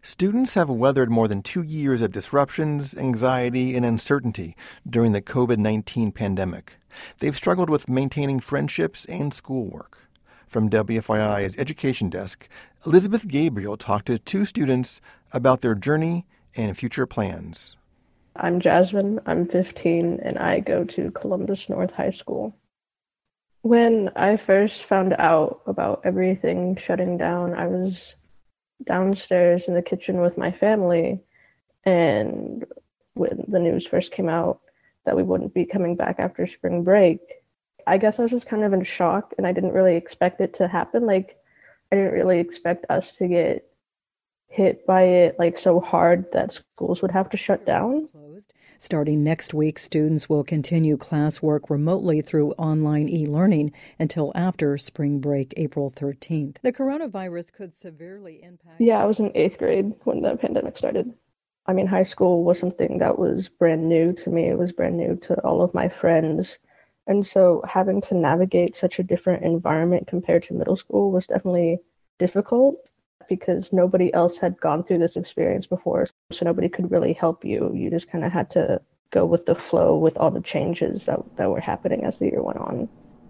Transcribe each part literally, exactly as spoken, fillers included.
Students have weathered more than two years of disruptions, anxiety, and uncertainty during the covid nineteen pandemic. They've struggled with maintaining friendships and schoolwork. From W F Y I's Education Desk, Elizabeth Gabriel talked to two students about their journey and future plans. I'm Jasmine. I'm fifteen, and I go to Columbus North High School. When I first found out about everything shutting down, I was downstairs in the kitchen with my family, and when the news first came out that we wouldn't be coming back after spring break, I guess I was just kind of in shock, and I didn't really expect it to happen. Like, I didn't really expect us to get hit by it like so hard that schools would have to shut down. Starting next week, students will continue classwork remotely through online e-learning until after spring break, April thirteenth. The coronavirus could severely impact... Yeah, I was in eighth grade when the pandemic started. I mean, high school was something that was brand new to me. It was brand new to all of my friends. And so having to navigate such a different environment compared to middle school was definitely difficult because nobody else had gone through this experience before. So nobody could really help you. You just kind of had to go with the flow with all the changes that, that were happening as the year went on.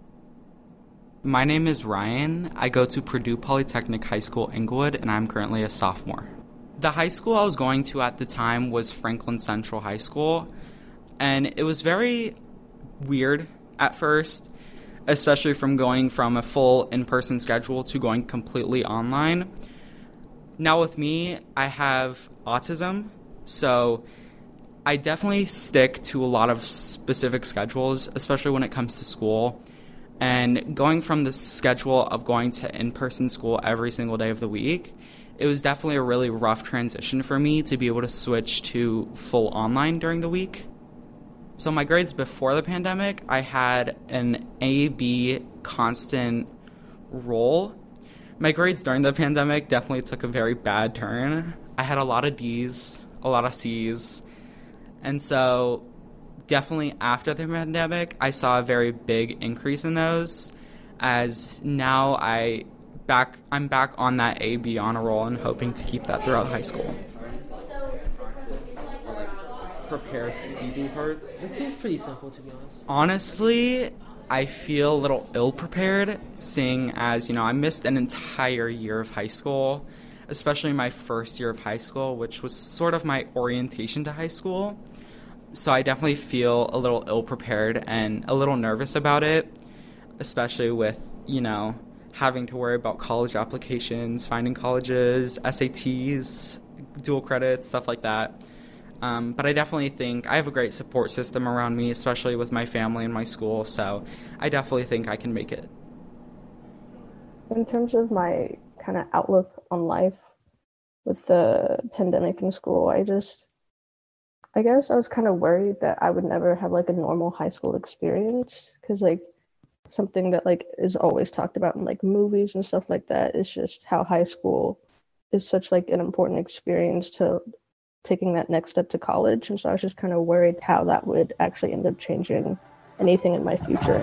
My name is Ryan. I go to Purdue Polytechnic High School, Inglewood, and I'm currently a sophomore. The high school I was going to at the time was Franklin Central High School, and it was very weird at first, especially from going from a full in-person schedule to going completely online. Now with me, I have autism, so I definitely stick to a lot of specific schedules, especially when it comes to school. And going from the schedule of going to in-person school every single day of the week, it was definitely a really rough transition for me to be able to switch to full online during the week. So my grades before the pandemic, I had an A B constant roll. My grades during the pandemic definitely took a very bad turn. I had a lot of D's, a lot of C's. And so definitely after the pandemic, I saw a very big increase in those, as now I back I'm back on that A B honor roll and hoping to keep that throughout high school. Prepare speaking parts. It seems pretty simple, to be honest. Honestly, I feel a little ill-prepared, seeing as, you know, I missed an entire year of high school, especially my first year of high school, which was sort of my orientation to high school. So I definitely feel a little ill-prepared and a little nervous about it, especially with, you know, having to worry about college applications, finding colleges, S A Ts, dual credits, stuff like that. Um, but I definitely think I have a great support system around me, especially with my family and my school, so I definitely think I can make it. In terms of my kind of outlook on life with the pandemic in school, I just, I guess I was kind of worried that I would never have like a normal high school experience, because like something that like is always talked about in like movies and stuff like that is just how high school is such like an important experience to taking that next step to college. And so I was just kind of worried how that would actually end up changing anything in my future.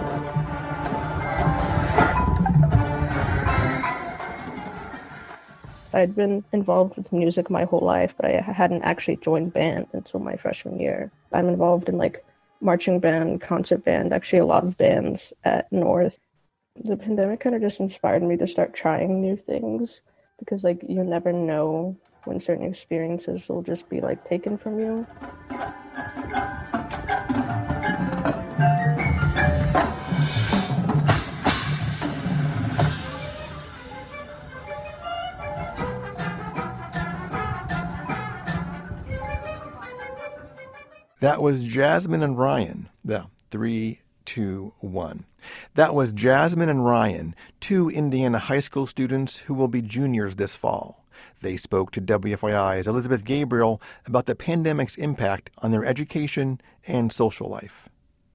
I'd been involved with music my whole life, but I hadn't actually joined band until my freshman year. I'm involved in like marching band, concert band, actually a lot of bands at North. The pandemic kind of just inspired me to start trying new things, because like you never know when certain experiences will just be like taken from you. That was Jasmine and Ryan. Yeah, three, two, one. That was Jasmine and Ryan, two Indiana high school students who will be juniors this fall. They spoke to W F Y I's Elizabeth Gabriel about the pandemic's impact on their education and social life.